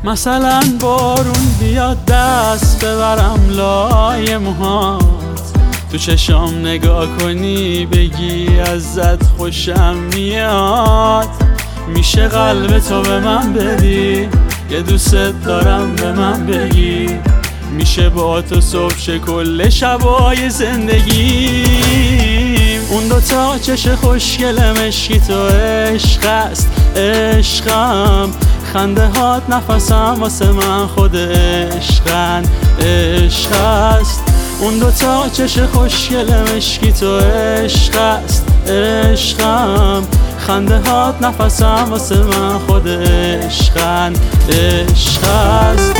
مثلا بارون بیاد دست ببرم لای موهات، تو چشام نگاه کنی بگی ازت خوشم میاد. میشه قلب تو به من بدی، یه دوست دارم به من بگی. میشه با تو صبح شه کل شبای زندگیم. اون دوتا چش خوشگل مشکی تو عشق است، عشقم. خنده هات نفسم واسه من خود عشقن، عشق است. اون دوتا چش خوشگل مشکی تو عشق است، عشقم. خنده هات نفسم واسه من خود عشقن، عشق است.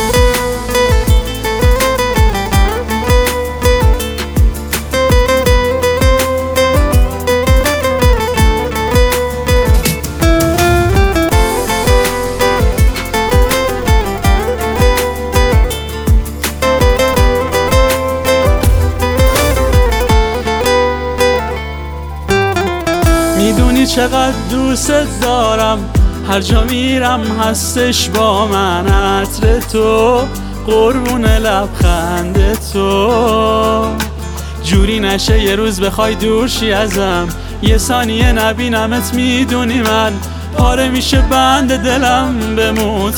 میدونی چقدر دوست دارم، هر جا میرم هستش با من عطر تو، قربون لبخند تو. جوری نشه یه روز بخوای دور شی ازم، یه ثانیه نبینمت میدونی من پاره میشه بند دلم بموت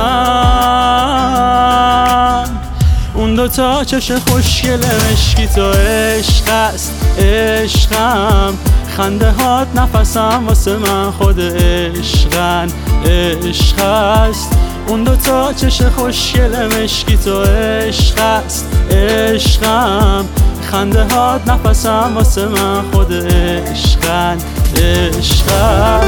خواستم. اون دوتا چش خوشگل مشکی تو عشق است، عشقم. خنده هات نفسم واسه من خود عشقن، عشق است. اون دوتا چش خوشگل مشکی تو عشق است، عشقم. خنده هات نفسم واسه من خود عشقن، عشق است.